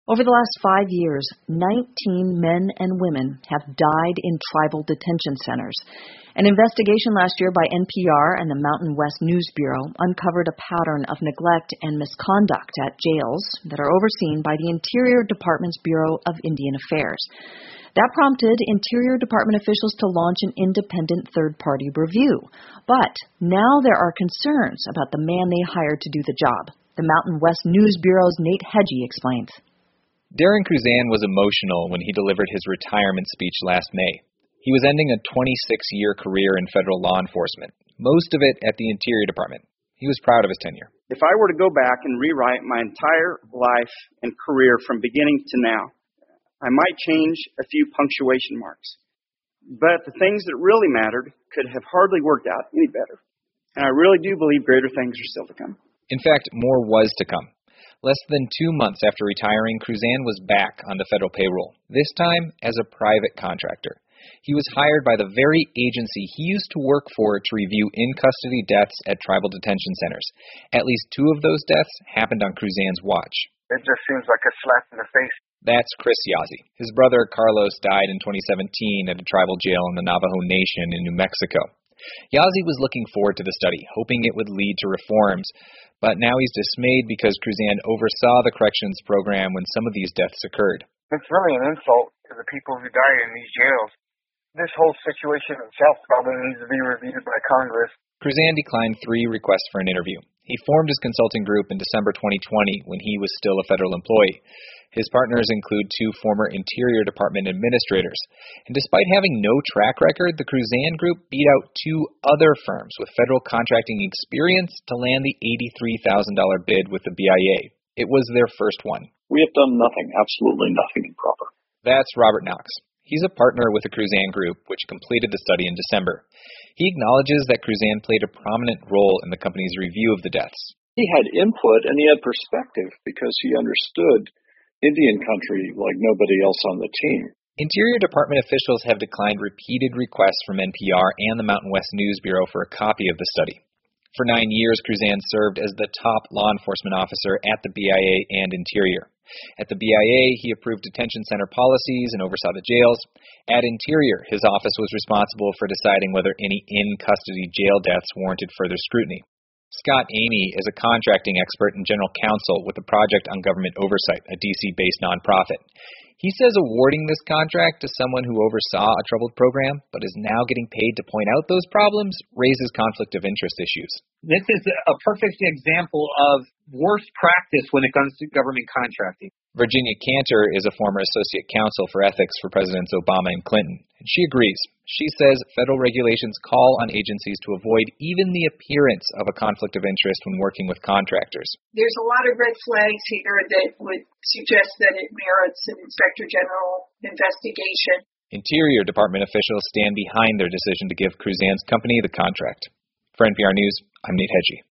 Over the last 5 years, 19 men and women have died in tribal detention centers. An investigation last year by NPR and the Mountain West News Bureau uncovered a pattern of neglect and misconduct at jails that are overseen by the Interior Department's Bureau of Indian Affairs. That prompted Interior Department officials to launch an independent third-party review. But now there are concerns about the man they hired to do the job. The Mountain West News Bureau's Nate Hedgie explains. Darren Cruzan was emotional when he delivered his retirement speech last May. He was ending a 26-year career in federal law enforcement, most of it at the Interior Department. He was proud of his tenure. If I were to go back and rewrite my entire life and career from beginning to now, I might change a few punctuation marks. But the things that really mattered could have hardly worked out any better. And I really do believe greater things are still to come. In fact, more was to come. Less than 2 months after retiring, Cruzan was back on the federal payroll, this time as a private contractor. He was hired by the very agency he used to work for to review in-custody deaths at tribal detention centers. At least 2 of those deaths happened on Cruzan's watch. It just seems like a slap in the face. That's Chris Yazzie. His brother Carlos died in 2017 at a tribal jail in the Navajo Nation in New Mexico. Yazzie was looking forward to the study, hoping it would lead to reforms. But now he's dismayed because Cruzan oversaw the corrections program when some of these deaths occurred. It's really an insult to the people who die in these jails. This whole situation itself probably needs to be reviewed by Congress. Cruzan declined 3 requests for an interview. He formed his consulting group in December 2020 when he was still a federal employee. His partners include 2 former Interior Department administrators. And despite having no track record, the Cruzan Group beat out 2 other firms with federal contracting experience to land the $83,000 bid with the BIA. It was their first one. We have done nothing, absolutely nothing improper. That's Robert Knox. He's a partner with the Cruzan Group, which completed the study in December. He acknowledges that Cruzan played a prominent role in the company's review of the deaths. He had input and he had perspective because he understood Indian country like nobody else on the team. Interior Department officials have declined repeated requests from NPR and the Mountain West News Bureau for a copy of the study. For 9 years, Cruzan served as the top law enforcement officer at the BIA and Interior. At the BIA, he approved detention center policies and oversaw the jails. At Interior, his office was responsible for deciding whether any in-custody jail deaths warranted further scrutiny. Scott Amy is a contracting expert and general counsel with the Project on Government Oversight, a D.C.-based nonprofit. He says awarding this contract to someone who oversaw a troubled program but is now getting paid to point out those problems raises conflict of interest issues. This is a perfect example of worst practice when it comes to government contracting. Virginia Cantor is a former associate counsel for ethics for Presidents Obama and Clinton, and she agrees. She says federal regulations call on agencies to avoid even the appearance of a conflict of interest when working with contractors. There's a lot of red flags here that would suggest that it merits an Inspector General investigation. Interior Department officials stand behind their decision to give Cruzan's company the contract. For NPR News, I'm Nate Hedgie.